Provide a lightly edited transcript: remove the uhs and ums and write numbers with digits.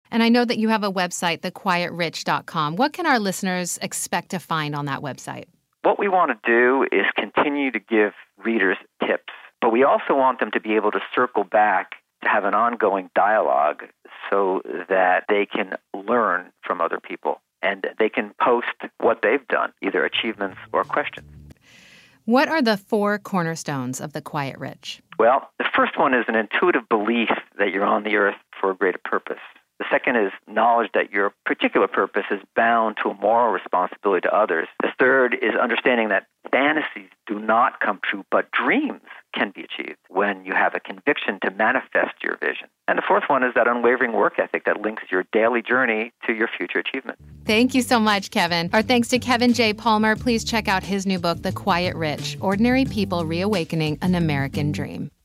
And I know that you have a website, thequietrich.com. What can our listeners expect to find on that website? What we want to do is continue to give readers tips, but we also want them to be able to circle back to have an ongoing dialogue so that they can learn from other people and they can post what they've done, either achievements or questions. What are the 4 cornerstones of The Quiet Rich? Well, the first one is an intuitive belief that you're on the earth for a greater purpose. The second is knowledge that your particular purpose is bound to a moral responsibility to others. The third is understanding that fantasies do not come true, but dreams can be achieved when you have a conviction to manifest your vision. And the fourth one is that unwavering work ethic that links your daily journey to your future achievement. Thank you so much, Kevin. Our thanks to Kevin J. Palmer. Please check out his new book, The Quiet Rich, Ordinary People Reawakening an American Dream.